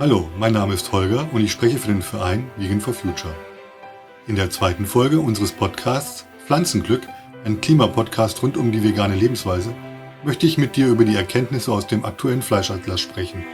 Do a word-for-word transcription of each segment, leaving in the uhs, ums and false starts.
Hallo, mein Name ist Holger und ich spreche für den Verein Vegan for Future. In der zweiten Folge unseres Podcasts Pflanzenglück, ein Klimapodcast rund um die vegane Lebensweise, möchte ich mit dir über die Erkenntnisse aus dem aktuellen Fleischatlas sprechen.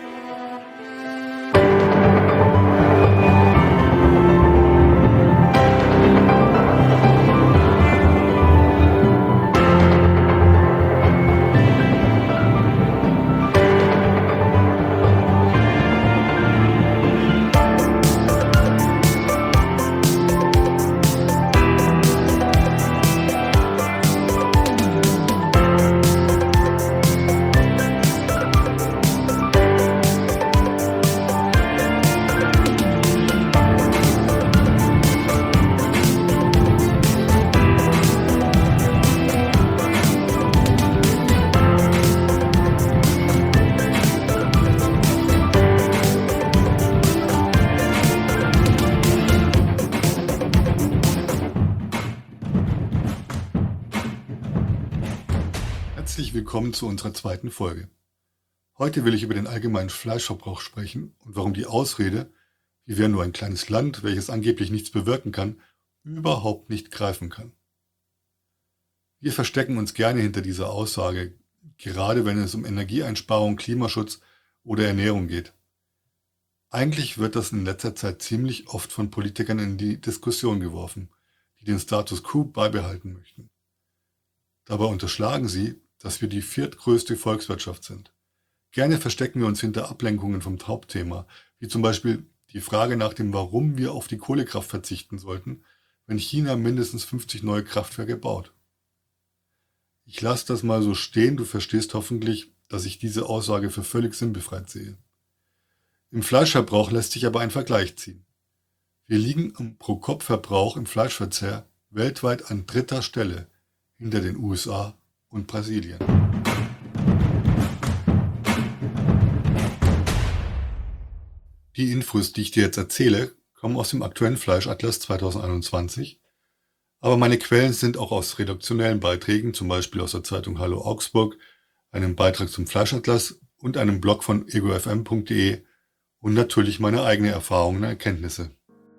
Herzlich willkommen zu unserer zweiten Folge. Heute will ich über den allgemeinen Fleischverbrauch sprechen und warum die Ausrede, wir wären nur ein kleines Land, welches angeblich nichts bewirken kann, überhaupt nicht greifen kann. Wir verstecken uns gerne hinter dieser Aussage, gerade wenn es um Energieeinsparung, Klimaschutz oder Ernährung geht. Eigentlich wird das in letzter Zeit ziemlich oft von Politikern in die Diskussion geworfen, die den Status quo beibehalten möchten. Dabei unterschlagen sie, dass wir die viertgrößte Volkswirtschaft sind. Gerne verstecken wir uns hinter Ablenkungen vom Hauptthema, wie zum Beispiel die Frage nach dem, warum wir auf die Kohlekraft verzichten sollten, wenn China mindestens fünfzig neue Kraftwerke baut. Ich lasse das mal so stehen, du verstehst hoffentlich, dass ich diese Aussage für völlig sinnbefreit sehe. Im Fleischverbrauch lässt sich aber ein Vergleich ziehen. Wir liegen am Pro-Kopf-Verbrauch im Fleischverzehr weltweit an dritter Stelle, hinter den U S A und Brasilien. Die Infos, die ich dir jetzt erzähle, kommen aus dem aktuellen Fleischatlas zweitausendeinundzwanzig, aber meine Quellen sind auch aus redaktionellen Beiträgen, zum Beispiel aus der Zeitung Hallo Augsburg, einem Beitrag zum Fleischatlas und einem Blog von ego f m punkt de und natürlich meine eigenen Erfahrungen und Erkenntnisse.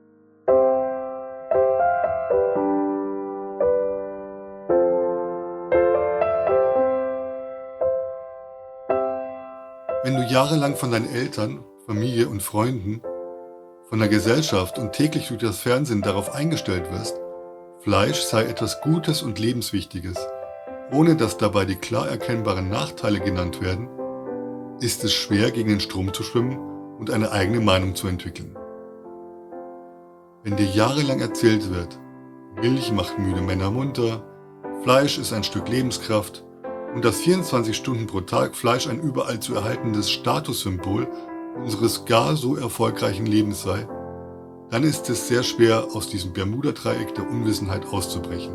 Wenn du jahrelang von deinen Eltern, Familie und Freunden, von der Gesellschaft und täglich durch das Fernsehen darauf eingestellt wirst, Fleisch sei etwas Gutes und Lebenswichtiges, ohne dass dabei die klar erkennbaren Nachteile genannt werden, ist es schwer, gegen den Strom zu schwimmen und eine eigene Meinung zu entwickeln. Wenn dir jahrelang erzählt wird, Milch macht müde Männer munter, Fleisch ist ein Stück Lebenskraft, und dass vierundzwanzig Stunden pro Tag Fleisch ein überall zu erhaltendes Statussymbol unseres gar so erfolgreichen Lebens sei, dann ist es sehr schwer, aus diesem Bermuda-Dreieck der Unwissenheit auszubrechen.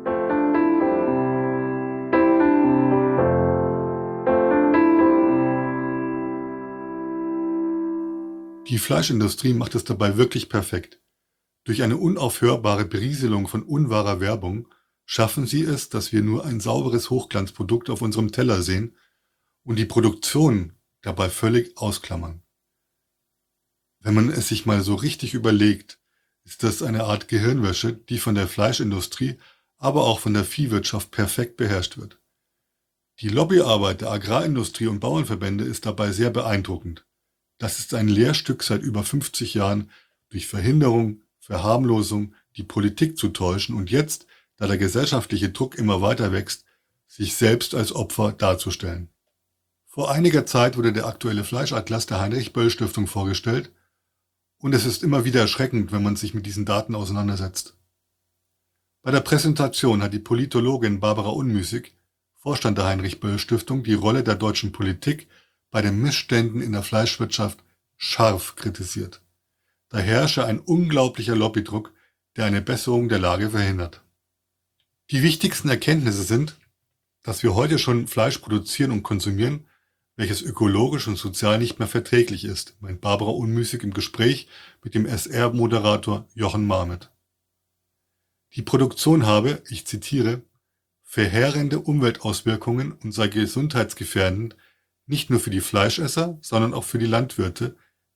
Die Fleischindustrie macht es dabei wirklich perfekt. Durch eine unaufhörbare Berieselung von unwahrer Werbung schaffen sie es, dass wir nur ein sauberes Hochglanzprodukt auf unserem Teller sehen und die Produktion dabei völlig ausklammern. Wenn man es sich mal so richtig überlegt, ist das eine Art Gehirnwäsche, die von der Fleischindustrie, aber auch von der Viehwirtschaft perfekt beherrscht wird. Die Lobbyarbeit der Agrarindustrie und Bauernverbände ist dabei sehr beeindruckend. Das ist ein Lehrstück seit über fünfzig Jahren, durch Verhinderung, Verharmlosung, die Politik zu täuschen und jetzt, da der gesellschaftliche Druck immer weiter wächst, sich selbst als Opfer darzustellen. Vor einiger Zeit wurde der aktuelle Fleischatlas der Heinrich-Böll-Stiftung vorgestellt und es ist immer wieder erschreckend, wenn man sich mit diesen Daten auseinandersetzt. Bei der Präsentation hat die Politologin Barbara Unmüßig, Vorstand der Heinrich-Böll-Stiftung, die Rolle der deutschen Politik bei den Missständen in der Fleischwirtschaft scharf kritisiert. Da herrsche ein unglaublicher Lobbydruck, der eine Besserung der Lage verhindert. Die wichtigsten Erkenntnisse sind, dass wir heute schon Fleisch produzieren und konsumieren, welches ökologisch und sozial nicht mehr verträglich ist, meint Barbara Unmüßig im Gespräch mit dem S R-Moderator Jochen Marmet. Die Produktion habe, ich zitiere, verheerende Umweltauswirkungen und sei gesundheitsgefährdend, nicht nur für die Fleischesser, sondern auch für die Landwirte,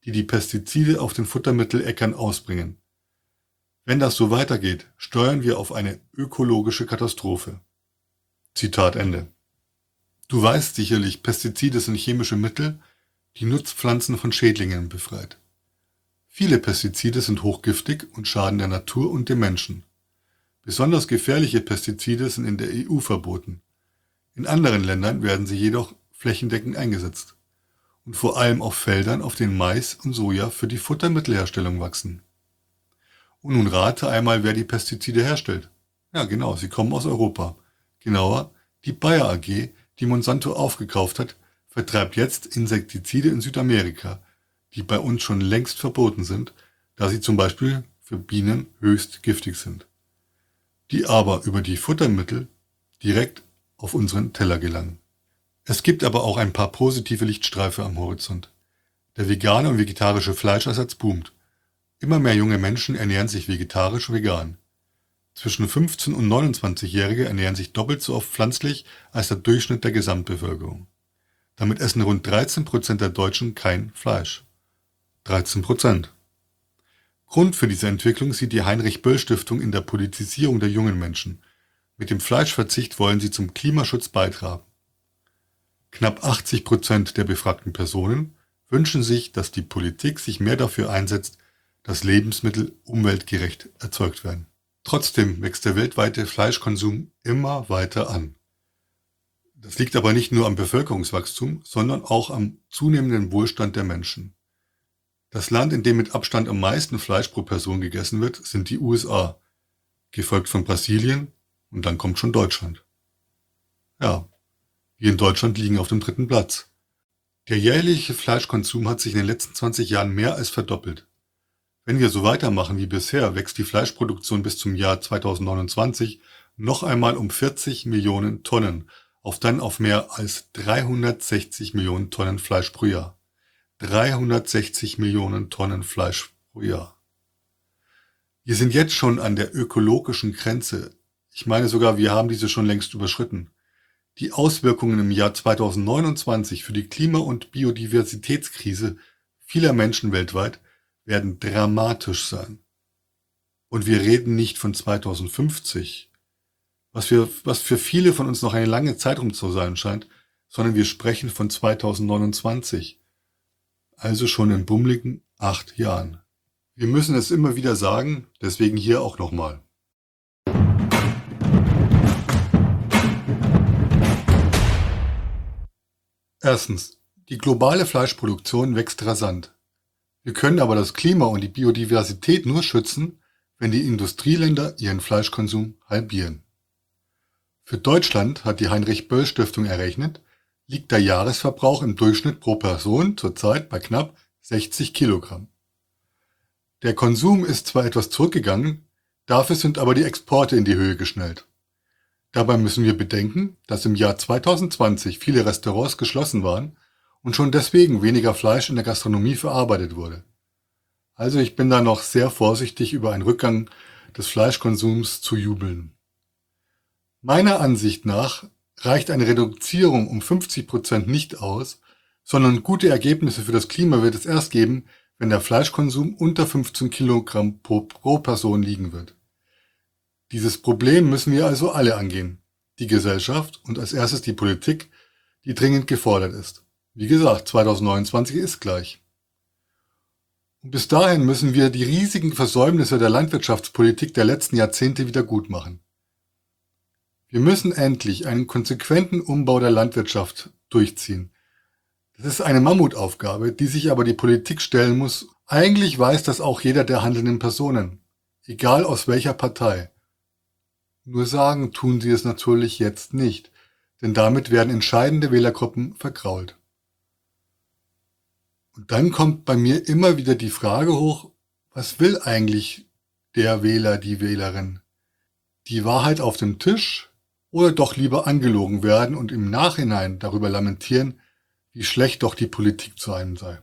die die Pestizide auf den Futtermitteläckern ausbringen. Wenn das so weitergeht, steuern wir auf eine ökologische Katastrophe. Zitat Ende. Du weißt sicherlich, Pestizide sind chemische Mittel, die Nutzpflanzen von Schädlingen befreit. Viele Pestizide sind hochgiftig und schaden der Natur und dem Menschen. Besonders gefährliche Pestizide sind in der E U verboten. In anderen Ländern werden sie jedoch flächendeckend eingesetzt und vor allem auf Feldern, auf denen Mais und Soja für die Futtermittelherstellung wachsen. Und nun rate einmal, wer die Pestizide herstellt. Ja genau, sie kommen aus Europa. Genauer, die Bayer A G, die Monsanto aufgekauft hat, vertreibt jetzt Insektizide in Südamerika, die bei uns schon längst verboten sind, da sie zum Beispiel für Bienen höchst giftig sind, die aber über die Futtermittel direkt auf unseren Teller gelangen. Es gibt aber auch ein paar positive Lichtstreife am Horizont. Der vegane und vegetarische Fleischersatz boomt. Immer mehr junge Menschen ernähren sich vegetarisch-vegan. Zwischen fünfzehn- und neunundzwanzigjährige ernähren sich doppelt so oft pflanzlich als der Durchschnitt der Gesamtbevölkerung. Damit essen rund dreizehn Prozent der Deutschen kein Fleisch. dreizehn Prozent. Grund für diese Entwicklung sieht die Heinrich-Böll-Stiftung in der Politisierung der jungen Menschen. Mit dem Fleischverzicht wollen sie zum Klimaschutz beitragen. Knapp achtzig Prozent der befragten Personen wünschen sich, dass die Politik sich mehr dafür einsetzt, dass Lebensmittel umweltgerecht erzeugt werden. Trotzdem wächst der weltweite Fleischkonsum immer weiter an. Das liegt aber nicht nur am Bevölkerungswachstum, sondern auch am zunehmenden Wohlstand der Menschen. Das Land, in dem mit Abstand am meisten Fleisch pro Person gegessen wird, sind die U S A, gefolgt von Brasilien und dann kommt schon Deutschland. Ja, wir in Deutschland liegen auf dem dritten Platz. Der jährliche Fleischkonsum hat sich in den letzten zwanzig Jahren mehr als verdoppelt. Wenn wir so weitermachen wie bisher, wächst die Fleischproduktion bis zum Jahr zweitausendneunundzwanzig noch einmal um vierzig Millionen Tonnen, auf dann auf mehr als dreihundertsechzig Millionen Tonnen Fleisch pro Jahr. dreihundertsechzig Millionen Tonnen Fleisch pro Jahr. Wir sind jetzt schon an der ökologischen Grenze. Ich meine sogar, wir haben diese schon längst überschritten. Die Auswirkungen im Jahr zweitausendneunundzwanzig für die Klima- und Biodiversitätskrise vieler Menschen weltweit werden dramatisch sein. Und wir reden nicht von zweitausendfünfzig, was für, was für viele von uns noch eine lange Zeitraum zu sein scheint, sondern wir sprechen von zweitausendneunundzwanzig, also schon in bummeligen acht Jahren. Wir müssen es immer wieder sagen, deswegen hier auch nochmal. Erstens. Die globale Fleischproduktion wächst rasant. Wir können aber das Klima und die Biodiversität nur schützen, wenn die Industrieländer ihren Fleischkonsum halbieren. Für Deutschland, hat die Heinrich-Böll-Stiftung errechnet, liegt der Jahresverbrauch im Durchschnitt pro Person zurzeit bei knapp sechzig Kilogramm. Der Konsum ist zwar etwas zurückgegangen, dafür sind aber die Exporte in die Höhe geschnellt. Dabei müssen wir bedenken, dass im Jahr zweitausendzwanzig viele Restaurants geschlossen waren und schon deswegen weniger Fleisch in der Gastronomie verarbeitet wurde. Also ich bin da noch sehr vorsichtig, über einen Rückgang des Fleischkonsums zu jubeln. Meiner Ansicht nach reicht eine Reduzierung um fünfzig Prozent nicht aus, sondern gute Ergebnisse für das Klima wird es erst geben, wenn der Fleischkonsum unter fünfzehn Kilogramm pro, pro Person liegen wird. Dieses Problem müssen wir also alle angehen, die Gesellschaft und als erstes die Politik, die dringend gefordert ist. Wie gesagt, zweitausendneunundzwanzig ist gleich. Und bis dahin müssen wir die riesigen Versäumnisse der Landwirtschaftspolitik der letzten Jahrzehnte wieder gut machen. Wir müssen endlich einen konsequenten Umbau der Landwirtschaft durchziehen. Das ist eine Mammutaufgabe, die sich aber die Politik stellen muss. Eigentlich weiß das auch jeder der handelnden Personen, egal aus welcher Partei. Nur sagen tun sie es natürlich jetzt nicht, denn damit werden entscheidende Wählergruppen vergrault. Und dann kommt bei mir immer wieder die Frage hoch, was will eigentlich der Wähler, die Wählerin? Die Wahrheit auf dem Tisch oder doch lieber angelogen werden und im Nachhinein darüber lamentieren, wie schlecht doch die Politik zu einem sei?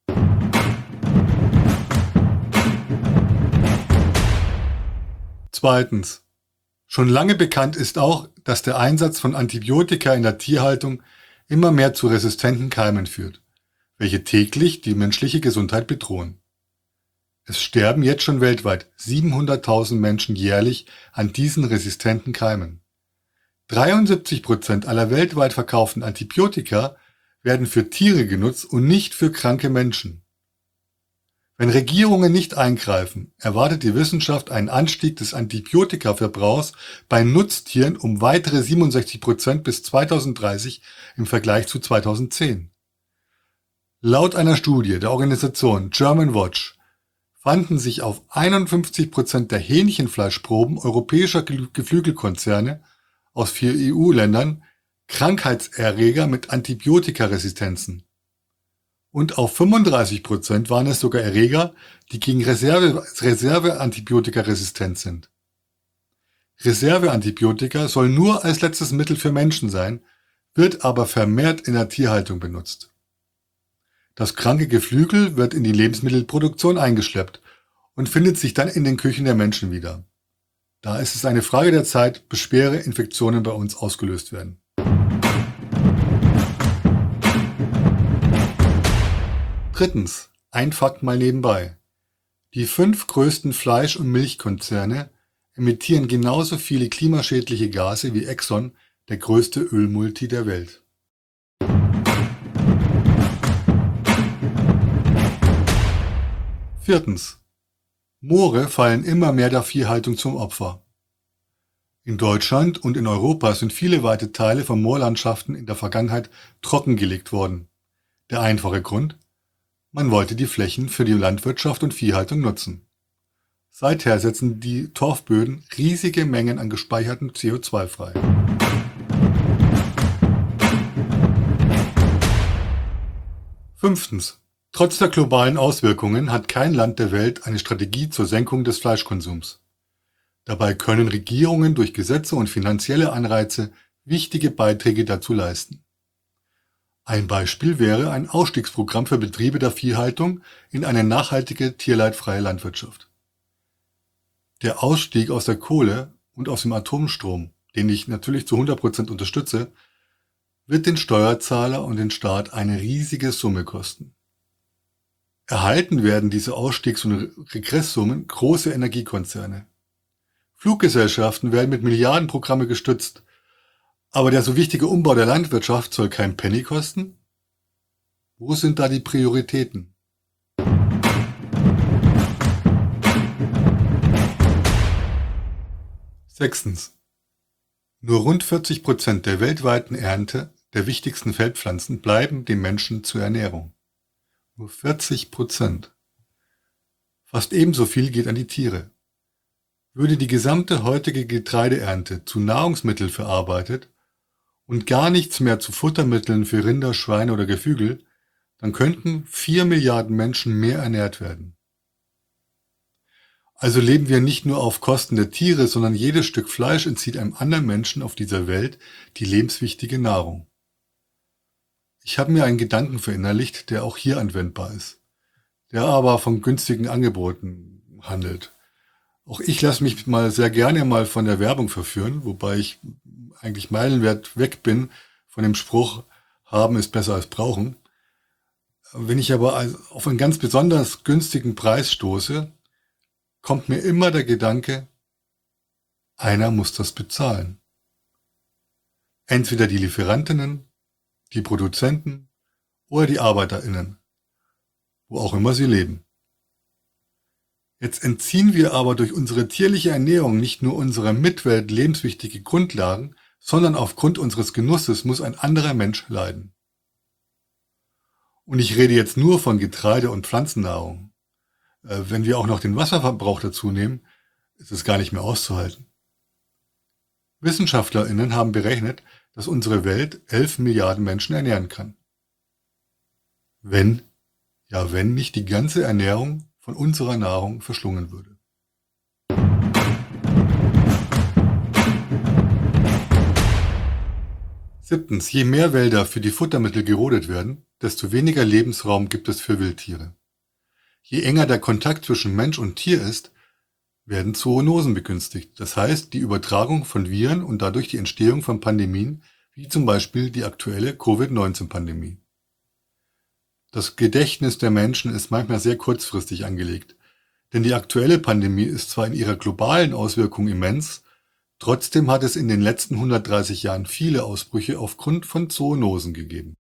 Zweitens. Schon lange bekannt ist auch, dass der Einsatz von Antibiotika in der Tierhaltung immer mehr zu resistenten Keimen führt. welche täglich die menschliche Gesundheit bedrohen. Es sterben jetzt schon weltweit siebenhunderttausend Menschen jährlich an diesen resistenten Keimen. dreiundsiebzig Prozent aller weltweit verkauften Antibiotika werden für Tiere genutzt und nicht für kranke Menschen. Wenn Regierungen nicht eingreifen, erwartet die Wissenschaft einen Anstieg des Antibiotikaverbrauchs bei Nutztieren um weitere siebenundsechzig Prozent bis zweitausenddreißig im Vergleich zu zweitausendzehn. Laut einer Studie der Organisation German Watch fanden sich auf einundfünfzig Prozent der Hähnchenfleischproben europäischer Geflügelkonzerne aus vier E U-Ländern Krankheitserreger mit Antibiotikaresistenzen. Und auf fünfunddreißig Prozent waren es sogar Erreger, die gegen Reserve, Reserveantibiotika resistent sind. Reserveantibiotika soll nur als letztes Mittel für Menschen sein, wird aber vermehrt in der Tierhaltung benutzt. Das kranke Geflügel wird in die Lebensmittelproduktion eingeschleppt und findet sich dann in den Küchen der Menschen wieder. Da ist es eine Frage der Zeit, bis schwere Infektionen bei uns ausgelöst werden. Drittens, ein Fakt mal nebenbei. Die fünf größten Fleisch- und Milchkonzerne emittieren genauso viele klimaschädliche Gase wie Exxon, der größte Ölmulti der Welt. Viertens. Moore fallen immer mehr der Viehhaltung zum Opfer. In Deutschland und in Europa sind viele weite Teile von Moorlandschaften in der Vergangenheit trockengelegt worden. Der einfache Grund? Man wollte die Flächen für die Landwirtschaft und Viehhaltung nutzen. Seither setzen die Torfböden riesige Mengen an gespeichertem C O zwei frei. Fünftens. Trotz der globalen Auswirkungen hat kein Land der Welt eine Strategie zur Senkung des Fleischkonsums. Dabei können Regierungen durch Gesetze und finanzielle Anreize wichtige Beiträge dazu leisten. Ein Beispiel wäre ein Ausstiegsprogramm für Betriebe der Viehhaltung in eine nachhaltige, tierleidfreie Landwirtschaft. Der Ausstieg aus der Kohle und aus dem Atomstrom, den ich natürlich zu hundert Prozent unterstütze, wird den Steuerzahler und den Staat eine riesige Summe kosten. Erhalten werden diese Ausstiegs- und Regresssummen große Energiekonzerne. Fluggesellschaften werden mit Milliardenprogramme gestützt, aber der so wichtige Umbau der Landwirtschaft soll kein Penny kosten? Wo sind da die Prioritäten? Sechstens. Nur rund vierzig Prozent der weltweiten Ernte der wichtigsten Feldpflanzen bleiben dem Menschen zur Ernährung. Nur vierzig Prozent. Fast ebenso viel geht an die Tiere. Würde die gesamte heutige Getreideernte zu Nahrungsmitteln verarbeitet und gar nichts mehr zu Futtermitteln für Rinder, Schweine oder Geflügel, dann könnten vier Milliarden Menschen mehr ernährt werden. Also leben wir nicht nur auf Kosten der Tiere, sondern jedes Stück Fleisch entzieht einem anderen Menschen auf dieser Welt die lebenswichtige Nahrung. Ich habe mir einen Gedanken verinnerlicht, der auch hier anwendbar ist, der aber von günstigen Angeboten handelt. Auch ich lasse mich mal sehr gerne mal von der Werbung verführen, wobei ich eigentlich meilenweit weg bin von dem Spruch, haben ist besser als brauchen. Wenn ich aber auf einen ganz besonders günstigen Preis stoße, kommt mir immer der Gedanke, einer muss das bezahlen. Entweder die Lieferantinnen, die Produzenten oder die ArbeiterInnen, wo auch immer sie leben. Jetzt entziehen wir aber durch unsere tierliche Ernährung nicht nur unserer Mitwelt lebenswichtige Grundlagen, sondern aufgrund unseres Genusses muss ein anderer Mensch leiden. Und ich rede jetzt nur von Getreide- und Pflanzennahrung. Äh, wenn wir auch noch den Wasserverbrauch dazu nehmen, ist es gar nicht mehr auszuhalten. WissenschaftlerInnen haben berechnet, dass unsere Welt elf Milliarden Menschen ernähren kann. Wenn, ja wenn nicht die ganze Ernährung von unserer Nahrung verschlungen würde. Siebtens. Je mehr Wälder für die Futtermittel gerodet werden, desto weniger Lebensraum gibt es für Wildtiere. Je enger der Kontakt zwischen Mensch und Tier ist, werden Zoonosen begünstigt, das heißt die Übertragung von Viren und dadurch die Entstehung von Pandemien, wie zum Beispiel die aktuelle Covid neunzehn Pandemie. Das Gedächtnis der Menschen ist manchmal sehr kurzfristig angelegt, denn die aktuelle Pandemie ist zwar in ihrer globalen Auswirkung immens, trotzdem hat es in den letzten hundertdreißig Jahren viele Ausbrüche aufgrund von Zoonosen gegeben.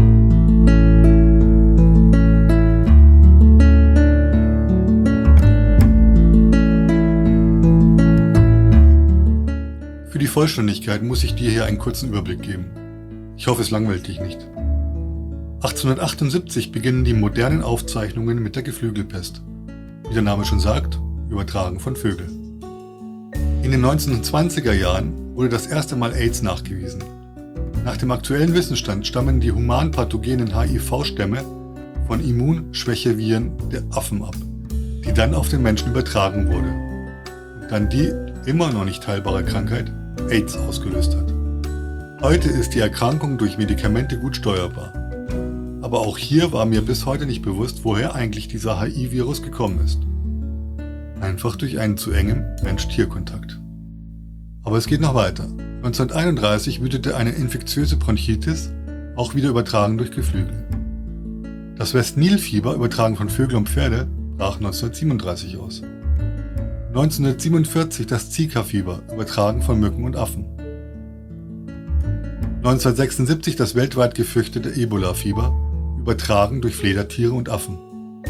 Für die Vollständigkeit muss ich dir hier einen kurzen Überblick geben. Ich hoffe, es langweilt dich nicht. achtzehnhundertachtundsiebzig beginnen die modernen Aufzeichnungen mit der Geflügelpest. Wie der Name schon sagt, übertragen von Vögeln. In den neunzehnhundertzwanziger Jahren wurde das erste Mal AIDS nachgewiesen. Nach dem aktuellen Wissensstand stammen die humanpathogenen H I V-Stämme von Immunschwächeviren der Affen ab, die dann auf den Menschen übertragen wurde und dann die immer noch nicht heilbare Krankheit AIDS ausgelöst hat. Heute ist die Erkrankung durch Medikamente gut steuerbar. Aber auch hier war mir bis heute nicht bewusst, woher eigentlich dieser H I V-Virus gekommen ist. Einfach durch einen zu engen Mensch-Tier-Kontakt. Aber es geht noch weiter. neunzehnhunderteinunddreißig wütete eine infektiöse Bronchitis, auch wieder übertragen durch Geflügel. Das West-Nil-Fieber, übertragen von Vögeln und Pferde, brach neunzehnhundertsiebenunddreißig aus. neunzehnhundertsiebenundvierzig das Zika-Fieber, übertragen von Mücken und Affen. neunzehnhundertsechsundsiebzig das weltweit gefürchtete Ebola-Fieber, übertragen durch Fledertiere und Affen.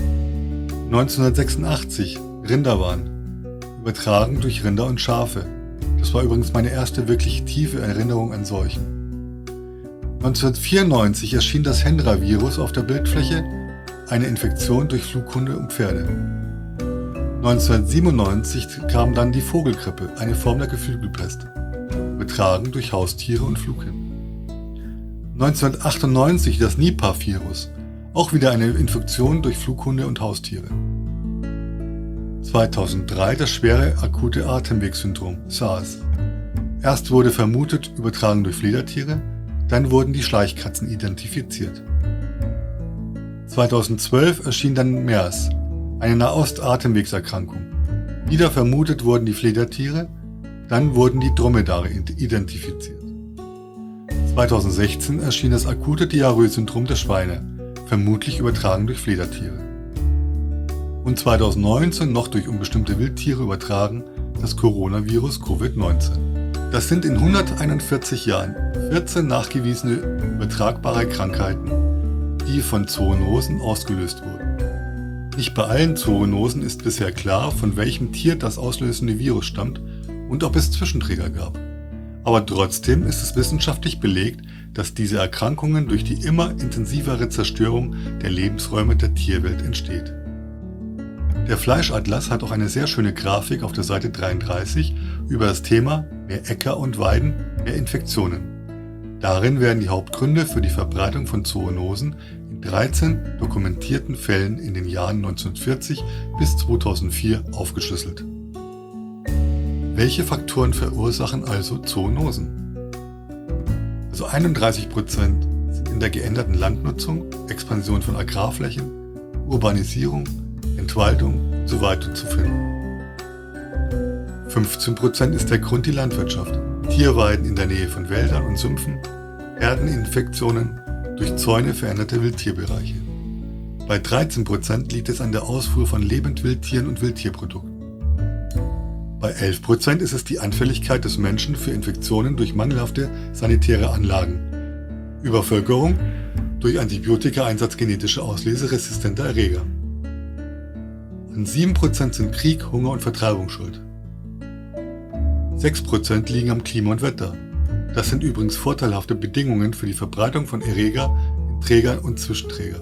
neunzehnhundertsechsundachtzig Rinderwahn, übertragen durch Rinder und Schafe. Das war übrigens meine erste wirklich tiefe Erinnerung an Seuchen. neunzehnhundertvierundneunzig erschien das Hendra-Virus auf der Bildfläche, eine Infektion durch Flughunde und Pferde. neunzehnhundertsiebenundneunzig kam dann die Vogelgrippe, eine Form der Geflügelpest, übertragen durch Haustiere und Flughinden. neunzehnhundertachtundneunzig das Nipah-Virus, auch wieder eine Infektion durch Flughunde und Haustiere. zweitausenddrei das schwere akute Atemwegssyndrom, SARS. Erst wurde vermutet, übertragen durch Fledertiere, dann wurden die Schleichkatzen identifiziert. zweitausendzwölf erschien dann MERS, eine Nahost-Atemwegserkrankung. Wieder vermutet wurden die Fledertiere, dann wurden die Dromedare identifiziert. zweitausendsechzehn erschien das akute Diarrhoe-Syndrom der Schweine, vermutlich übertragen durch Fledertiere. Und zweitausendneunzehn noch durch unbestimmte Wildtiere übertragen, das Coronavirus Covid neunzehn. Das sind in hunderteinundvierzig Jahren vierzehn nachgewiesene übertragbare Krankheiten, die von Zoonosen ausgelöst wurden. Nicht bei allen Zoonosen ist bisher klar, von welchem Tier das auslösende Virus stammt und ob es Zwischenträger gab. Aber trotzdem ist es wissenschaftlich belegt, dass diese Erkrankungen durch die immer intensivere Zerstörung der Lebensräume der Tierwelt entsteht. Der Fleischatlas hat auch eine sehr schöne Grafik auf der Seite dreiunddreißig über das Thema mehr Äcker und Weiden, mehr Infektionen. Darin werden die Hauptgründe für die Verbreitung von Zoonosen in dreizehn dokumentierten Fällen in den Jahren neunzehnhundertvierzig bis zweitausendvier aufgeschlüsselt. Welche Faktoren verursachen also Zoonosen? Also einunddreißig Prozent sind in der geänderten Landnutzung, Expansion von Agrarflächen, Urbanisierung, Entwaldung und so weiter zu finden. fünfzehn Prozent ist der Grund die Landwirtschaft, Tierweiden in der Nähe von Wäldern und Sümpfen, Herdeninfektionen, durch Zäune veränderte Wildtierbereiche. Bei dreizehn Prozent liegt es an der Ausfuhr von Lebendwildtieren und Wildtierprodukten. Bei elf Prozent ist es die Anfälligkeit des Menschen für Infektionen durch mangelhafte sanitäre Anlagen, Übervölkerung durch Antibiotika-Einsatz genetischer Auslese resistenter Erreger. An sieben Prozent sind Krieg, Hunger und Vertreibung schuld. sechs Prozent liegen am Klima und Wetter. Das sind übrigens vorteilhafte Bedingungen für die Verbreitung von Erreger in Träger und Zwischenträger.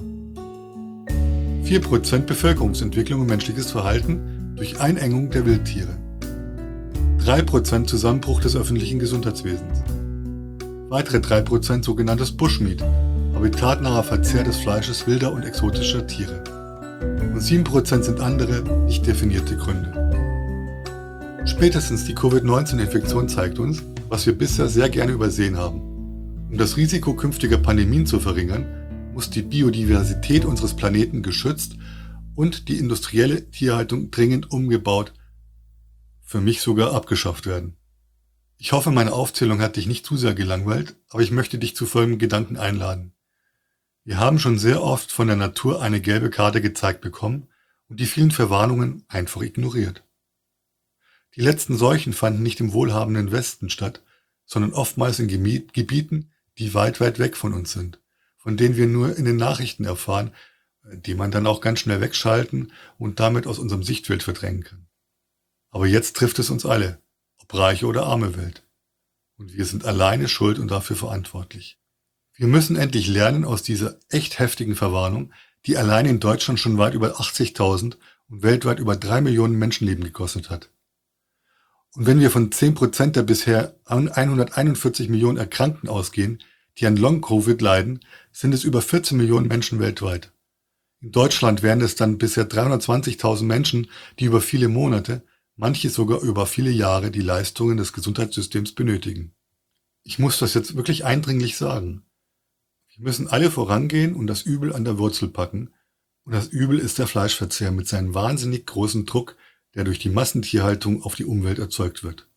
vier Prozent Bevölkerungsentwicklung und menschliches Verhalten durch Einengung der Wildtiere. drei Prozent Zusammenbruch des öffentlichen Gesundheitswesens. Weitere drei Prozent sogenanntes Bushmeat, habitatnaher Verzehr des Fleisches wilder und exotischer Tiere. Und sieben Prozent sind andere, nicht definierte Gründe. Spätestens die Covid neunzehn Infektion zeigt uns, was wir bisher sehr gerne übersehen haben. Um das Risiko künftiger Pandemien zu verringern, muss die Biodiversität unseres Planeten geschützt und die industrielle Tierhaltung dringend umgebaut, für mich sogar abgeschafft werden. Ich hoffe, meine Aufzählung hat dich nicht zu sehr gelangweilt, aber ich möchte dich zu folgendem Gedanken einladen. Wir haben schon sehr oft von der Natur eine gelbe Karte gezeigt bekommen und die vielen Verwarnungen einfach ignoriert. Die letzten Seuchen fanden nicht im wohlhabenden Westen statt, sondern oftmals in Gemi- Gebieten, die weit, weit weg von uns sind, von denen wir nur in den Nachrichten erfahren, die man dann auch ganz schnell wegschalten und damit aus unserem Sichtfeld verdrängen kann. Aber jetzt trifft es uns alle, ob reiche oder arme Welt. Und wir sind alleine schuld und dafür verantwortlich. Wir müssen endlich lernen aus dieser echt heftigen Verwarnung, die allein in Deutschland schon weit über achtzigtausend und weltweit über drei Millionen Menschenleben gekostet hat. Und wenn wir von zehn Prozent der bisher hunderteinundvierzig Millionen Erkrankten ausgehen, die an Long-Covid leiden, sind es über vierzehn Millionen Menschen weltweit. In Deutschland wären es dann bisher dreihundertzwanzigtausend Menschen, die über viele Monate, manche sogar über viele Jahre die Leistungen des Gesundheitssystems benötigen. Ich muss das jetzt wirklich eindringlich sagen. Wir müssen alle vorangehen und das Übel an der Wurzel packen. Und das Übel ist der Fleischverzehr mit seinem wahnsinnig großen Druck, der durch die Massentierhaltung auf die Umwelt erzeugt wird.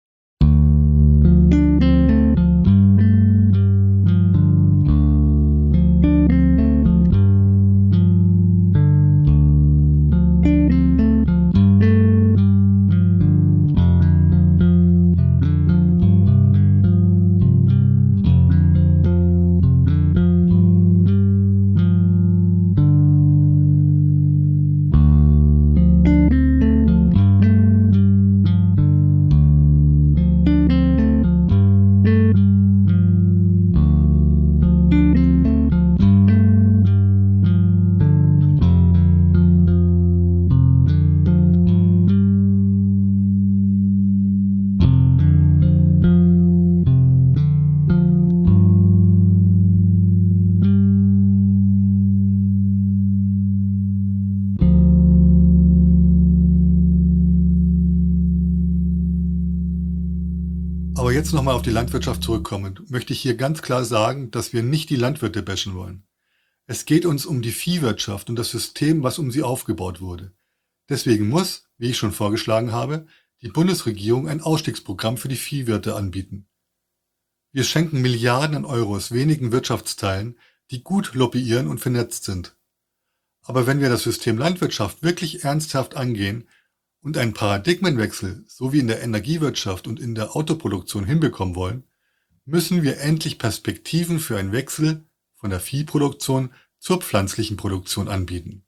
Aber jetzt nochmal auf die Landwirtschaft zurückkommend, möchte ich hier ganz klar sagen, dass wir nicht die Landwirte bashen wollen. Es geht uns um die Viehwirtschaft und das System, was um sie aufgebaut wurde. Deswegen muss, wie ich schon vorgeschlagen habe, die Bundesregierung ein Ausstiegsprogramm für die Viehwirte anbieten. Wir schenken Milliarden an Euros wenigen Wirtschaftsteilen, die gut lobbyieren und vernetzt sind. Aber wenn wir das System Landwirtschaft wirklich ernsthaft angehen und einen Paradigmenwechsel, so wie in der Energiewirtschaft und in der Autoproduktion hinbekommen wollen, müssen wir endlich Perspektiven für einen Wechsel von der Viehproduktion zur pflanzlichen Produktion anbieten.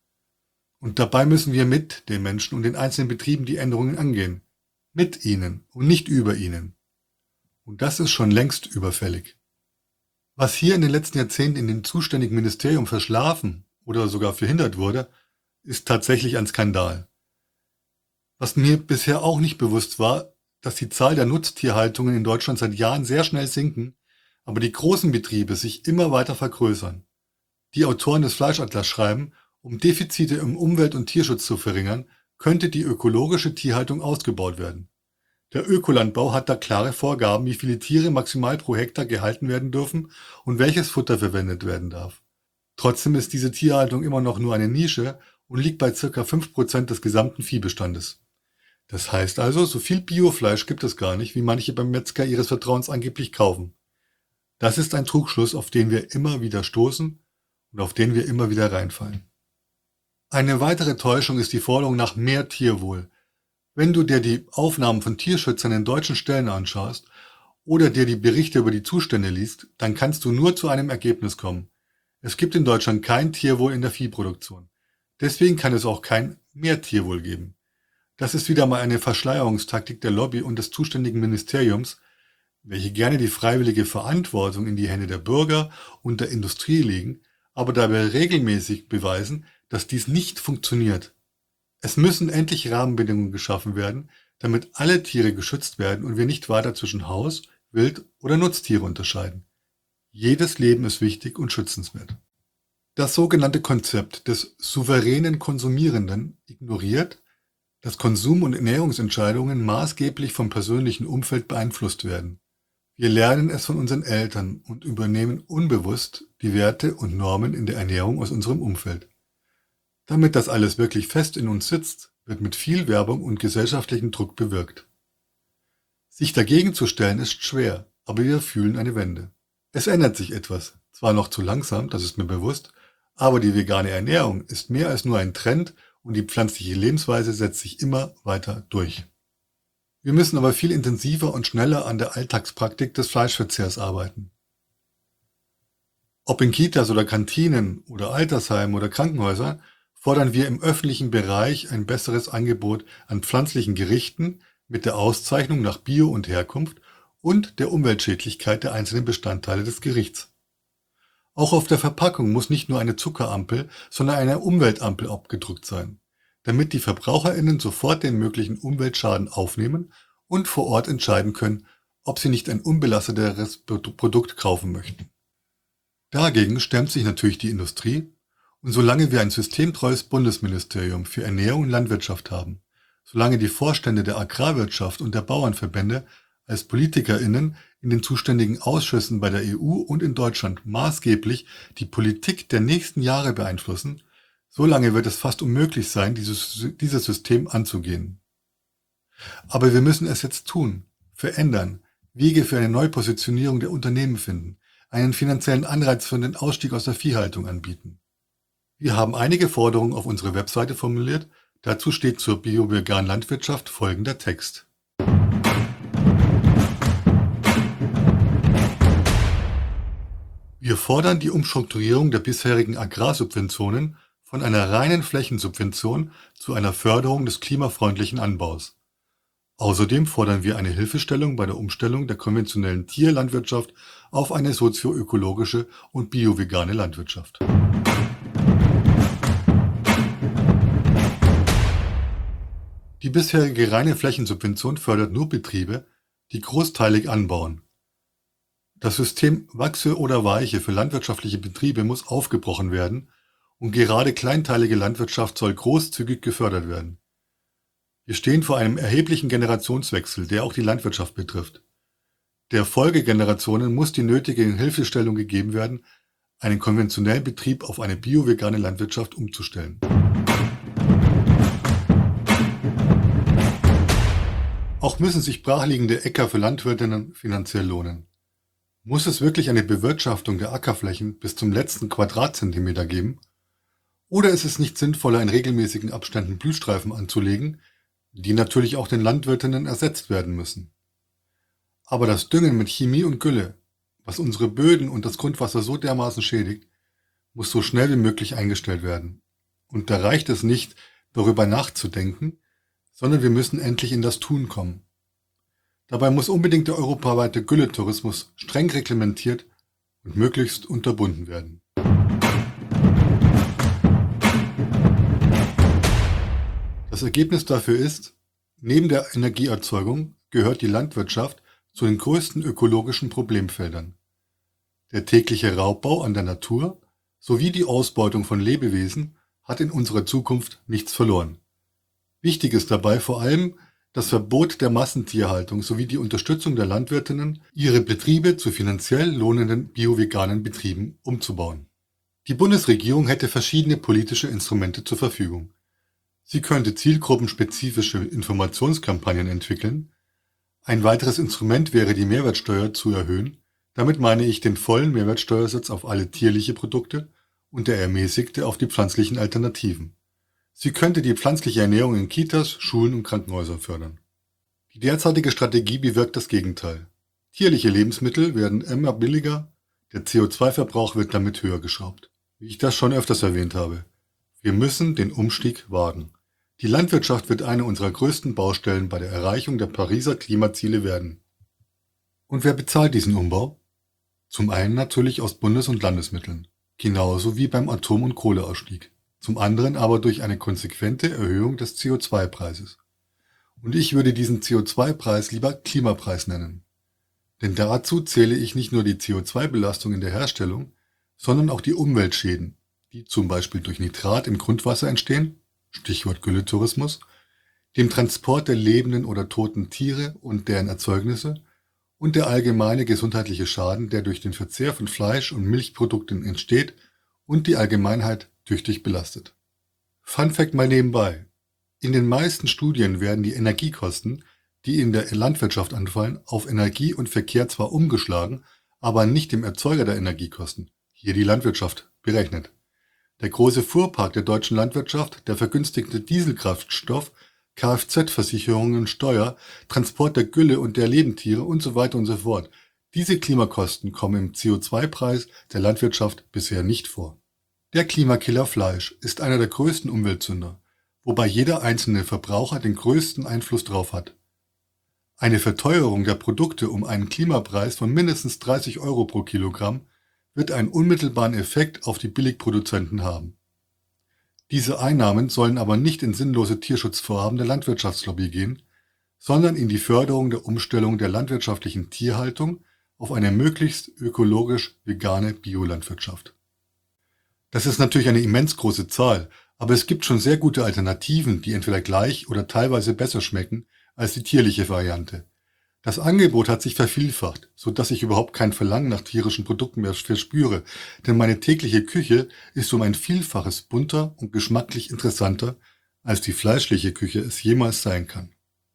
Und dabei müssen wir mit den Menschen und den einzelnen Betrieben die Änderungen angehen. Mit ihnen und nicht über ihnen. Und das ist schon längst überfällig. Was hier in den letzten Jahrzehnten in dem zuständigen Ministerium verschlafen oder sogar verhindert wurde, ist tatsächlich ein Skandal. Was mir bisher auch nicht bewusst war, dass die Zahl der Nutztierhaltungen in Deutschland seit Jahren sehr schnell sinken, aber die großen Betriebe sich immer weiter vergrößern. Die Autoren des Fleischatlas schreiben, um Defizite im Umwelt- und Tierschutz zu verringern, könnte die ökologische Tierhaltung ausgebaut werden. Der Ökolandbau hat da klare Vorgaben, wie viele Tiere maximal pro Hektar gehalten werden dürfen und welches Futter verwendet werden darf. Trotzdem ist diese Tierhaltung immer noch nur eine Nische und liegt bei circa fünf Prozent des gesamten Viehbestandes. Das heißt also, so viel Biofleisch gibt es gar nicht, wie manche beim Metzger ihres Vertrauens angeblich kaufen. Das ist ein Trugschluss, auf den wir immer wieder stoßen und auf den wir immer wieder reinfallen. Eine weitere Täuschung ist die Forderung nach mehr Tierwohl. Wenn du dir die Aufnahmen von Tierschützern in deutschen Stellen anschaust oder dir die Berichte über die Zustände liest, dann kannst du nur zu einem Ergebnis kommen. Es gibt in Deutschland kein Tierwohl in der Viehproduktion. Deswegen kann es auch kein mehr Tierwohl geben. Das ist wieder mal eine Verschleierungstaktik der Lobby und des zuständigen Ministeriums, welche gerne die freiwillige Verantwortung in die Hände der Bürger und der Industrie legen, aber dabei regelmäßig beweisen, dass dies nicht funktioniert. Es müssen endlich Rahmenbedingungen geschaffen werden, damit alle Tiere geschützt werden und wir nicht weiter zwischen Haus-, Wild- oder Nutztiere unterscheiden. Jedes Leben ist wichtig und schützenswert. Das sogenannte Konzept des souveränen Konsumierenden ignoriert, dass Konsum- und Ernährungsentscheidungen maßgeblich vom persönlichen Umfeld beeinflusst werden. Wir lernen es von unseren Eltern und übernehmen unbewusst die Werte und Normen in der Ernährung aus unserem Umfeld. Damit das alles wirklich fest in uns sitzt, wird mit viel Werbung und gesellschaftlichem Druck bewirkt. Sich dagegen zu stellen ist schwer, aber wir fühlen eine Wende. Es ändert sich etwas. Zwar noch zu langsam, das ist mir bewusst, aber die vegane Ernährung ist mehr als nur ein Trend und die pflanzliche Lebensweise setzt sich immer weiter durch. Wir müssen aber viel intensiver und schneller an der Alltagspraktik des Fleischverzehrs arbeiten. Ob in Kitas oder Kantinen oder Altersheimen oder Krankenhäusern, fordern wir im öffentlichen Bereich ein besseres Angebot an pflanzlichen Gerichten mit der Auszeichnung nach Bio und Herkunft und der Umweltschädlichkeit der einzelnen Bestandteile des Gerichts. Auch auf der Verpackung muss nicht nur eine Zuckerampel, sondern eine Umweltampel abgedruckt sein, damit die VerbraucherInnen sofort den möglichen Umweltschaden aufnehmen und vor Ort entscheiden können, ob sie nicht ein unbelasteteres Produkt kaufen möchten. Dagegen stemmt sich natürlich die Industrie, und solange wir ein systemtreues Bundesministerium für Ernährung und Landwirtschaft haben, solange die Vorstände der Agrarwirtschaft und der Bauernverbände als PolitikerInnen in den zuständigen Ausschüssen bei der E U und in Deutschland maßgeblich die Politik der nächsten Jahre beeinflussen, solange wird es fast unmöglich sein, dieses, dieses System anzugehen. Aber wir müssen es jetzt tun, verändern, Wege für eine Neupositionierung der Unternehmen finden, einen finanziellen Anreiz für den Ausstieg aus der Viehhaltung anbieten. Wir haben einige Forderungen auf unsere Webseite formuliert, dazu steht zur bio-veganen Landwirtschaft folgender Text. Wir fordern die Umstrukturierung der bisherigen Agrarsubventionen von einer reinen Flächensubvention zu einer Förderung des klimafreundlichen Anbaus. Außerdem fordern wir eine Hilfestellung bei der Umstellung der konventionellen Tierlandwirtschaft auf eine sozioökologische und bio-vegane Landwirtschaft. Die bisherige reine Flächensubvention fördert nur Betriebe, die großteilig anbauen. Das System Wachse oder Weiche für landwirtschaftliche Betriebe muss aufgebrochen werden und gerade kleinteilige Landwirtschaft soll großzügig gefördert werden. Wir stehen vor einem erheblichen Generationswechsel, der auch die Landwirtschaft betrifft. Der Folgegenerationen muss die nötige Hilfestellung gegeben werden, einen konventionellen Betrieb auf eine bio-vegane Landwirtschaft umzustellen. Auch müssen sich brachliegende Äcker für Landwirtinnen finanziell lohnen. Muss es wirklich eine Bewirtschaftung der Ackerflächen bis zum letzten Quadratzentimeter geben? Oder ist es nicht sinnvoller, in regelmäßigen Abständen Blühstreifen anzulegen, die natürlich auch den Landwirtinnen ersetzt werden müssen? Aber das Düngen mit Chemie und Gülle, was unsere Böden und das Grundwasser so dermaßen schädigt, muss so schnell wie möglich eingestellt werden. Und da reicht es nicht, darüber nachzudenken, sondern wir müssen endlich in das Tun kommen. Dabei muss unbedingt der europaweite Gülletourismus streng reglementiert und möglichst unterbunden werden. Das Ergebnis dafür ist, neben der Energieerzeugung gehört die Landwirtschaft zu den größten ökologischen Problemfeldern. Der tägliche Raubbau an der Natur sowie die Ausbeutung von Lebewesen hat in unserer Zukunft nichts verloren. Wichtig ist dabei vor allem das Verbot der Massentierhaltung sowie die Unterstützung der Landwirtinnen, ihre Betriebe zu finanziell lohnenden bio-veganen Betrieben umzubauen. Die Bundesregierung hätte verschiedene politische Instrumente zur Verfügung. Sie könnte zielgruppenspezifische Informationskampagnen entwickeln. Ein weiteres Instrument wäre, die Mehrwertsteuer zu erhöhen. Damit meine ich den vollen Mehrwertsteuersatz auf alle tierliche Produkte und der ermäßigte auf die pflanzlichen Alternativen. Sie könnte die pflanzliche Ernährung in Kitas, Schulen und Krankenhäusern fördern. Die derzeitige Strategie bewirkt das Gegenteil. Tierliche Lebensmittel werden immer billiger, der C O zwei Verbrauch wird damit höher geschraubt. Wie ich das schon öfters erwähnt habe. Wir müssen den Umstieg wagen. Die Landwirtschaft wird eine unserer größten Baustellen bei der Erreichung der Pariser Klimaziele werden. Und wer bezahlt diesen Umbau? Zum einen natürlich aus Bundes- und Landesmitteln, genauso wie beim Atom- und Kohleausstieg. Zum anderen aber durch eine konsequente Erhöhung des C O zwei Preises. Und ich würde diesen C O zwei Preis lieber Klimapreis nennen. Denn dazu zähle ich nicht nur die C O zwei Belastung in der Herstellung, sondern auch die Umweltschäden, die zum Beispiel durch Nitrat im Grundwasser entstehen, Stichwort Gülletourismus, dem Transport der lebenden oder toten Tiere und deren Erzeugnisse und der allgemeine gesundheitliche Schaden, der durch den Verzehr von Fleisch- und Milchprodukten entsteht und die Allgemeinheit tüchtig belastet. Fun Fact mal nebenbei. In den meisten Studien werden die Energiekosten, die in der Landwirtschaft anfallen, auf Energie und Verkehr zwar umgeschlagen, aber nicht dem Erzeuger der Energiekosten, hier die Landwirtschaft, berechnet. Der große Fuhrpark der deutschen Landwirtschaft, der vergünstigte Dieselkraftstoff, Kfz-Versicherungen, Steuer, Transport der Gülle und der Lebendtiere und so weiter und so fort. Diese Klimakosten kommen im C O zwei Preis der Landwirtschaft bisher nicht vor. Der Klimakiller Fleisch ist einer der größten Umweltsünder, wobei jeder einzelne Verbraucher den größten Einfluss drauf hat. Eine Verteuerung der Produkte um einen Klimapreis von mindestens dreißig Euro pro Kilogramm wird einen unmittelbaren Effekt auf die Billigproduzenten haben. Diese Einnahmen sollen aber nicht in sinnlose Tierschutzvorhaben der Landwirtschaftslobby gehen, sondern in die Förderung der Umstellung der landwirtschaftlichen Tierhaltung auf eine möglichst ökologisch vegane Biolandwirtschaft. Das ist natürlich eine immens große Zahl, aber es gibt schon sehr gute Alternativen, die entweder gleich oder teilweise besser schmecken als die tierliche Variante. Das Angebot hat sich vervielfacht, so dass ich überhaupt kein Verlangen nach tierischen Produkten mehr verspüre, denn meine tägliche Küche ist um ein Vielfaches bunter und geschmacklich interessanter, als die fleischliche Küche es jemals sein kann.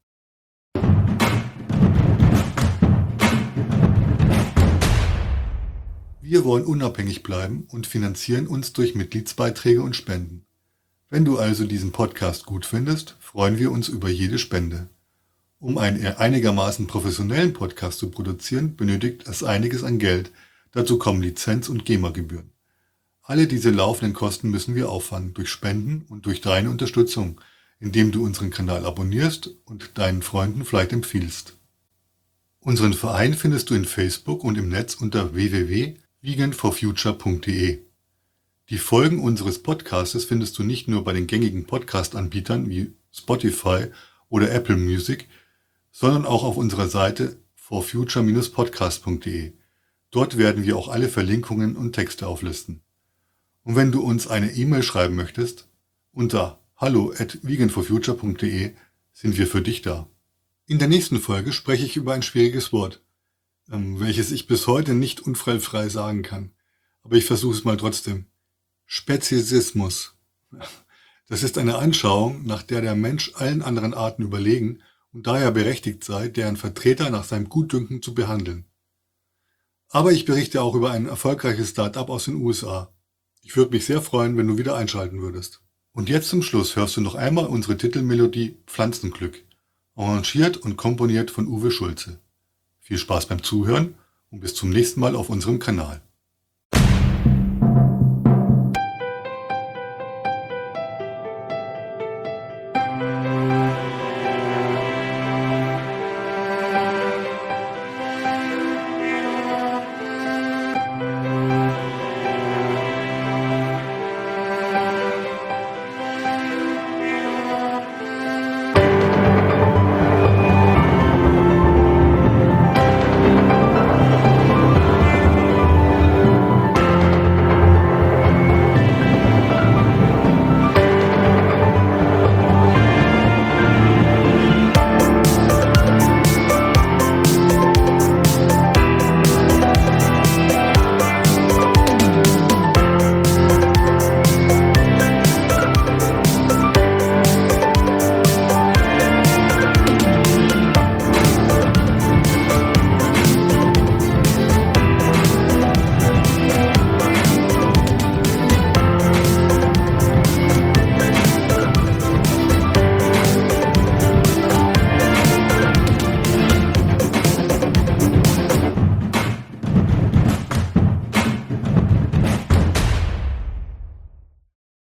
Wir wollen unabhängig bleiben und finanzieren uns durch Mitgliedsbeiträge und Spenden. Wenn du also diesen Podcast gut findest, freuen wir uns über jede Spende. Um einen einigermaßen professionellen Podcast zu produzieren, benötigt es einiges an Geld. Dazu kommen Lizenz- und GEMA-Gebühren. Alle diese laufenden Kosten müssen wir auffangen durch Spenden und durch deine Unterstützung, indem du unseren Kanal abonnierst und deinen Freunden vielleicht empfiehlst. Unseren Verein findest du in Facebook und im Netz unter w w w punkt vegan for future punkt d e. Die Folgen unseres Podcastes findest du nicht nur bei den gängigen Podcast-Anbietern wie Spotify oder Apple Music, sondern auch auf unserer Seite for future dash podcast punkt d e. Dort werden wir auch alle Verlinkungen und Texte auflisten. Und wenn du uns eine E-Mail schreiben möchtest, unter hallo at vegan for future punkt d e sind wir für dich da. In der nächsten Folge spreche ich über ein schwieriges Wort, ähm, welches ich bis heute nicht unfallfrei sagen kann. Aber ich versuche es mal trotzdem. Speziesismus. Das ist eine Anschauung, nach der der Mensch allen anderen Arten überlegen und daher berechtigt sei, deren Vertreter nach seinem Gutdünken zu behandeln. Aber ich berichte auch über ein erfolgreiches Start-up aus den U S A. Ich würde mich sehr freuen, wenn du wieder einschalten würdest. Und jetzt zum Schluss hörst du noch einmal unsere Titelmelodie Pflanzenglück, arrangiert und komponiert von Uwe Schulze. Viel Spaß beim Zuhören und bis zum nächsten Mal auf unserem Kanal.